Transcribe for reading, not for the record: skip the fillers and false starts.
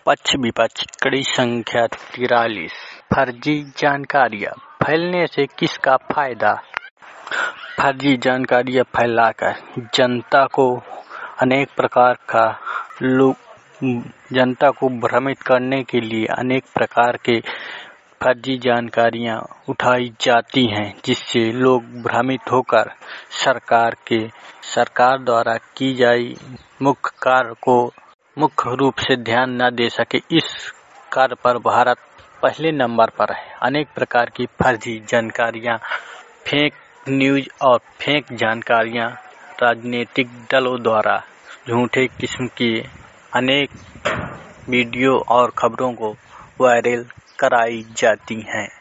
पक्ष विपक्ष कड़ी संख्या 43। फर्जी जानकारियां फैलने से किसका फायदा? फर्जी जानकारियां फैलाकर जनता को भ्रमित करने के लिए अनेक प्रकार के फर्जी जानकारियां उठाई जाती हैं, जिससे लोग भ्रमित होकर सरकार द्वारा की जाई मुख्य कार्य को मुख्य रूप से ध्यान न दे सके। इस कार्य पर भारत पहले नंबर पर है। अनेक प्रकार की फर्जी जानकारियां, फेक न्यूज और फेक जानकारियां राजनीतिक दलों द्वारा झूठे किस्म की अनेक वीडियो और खबरों को वायरल कराई जाती हैं।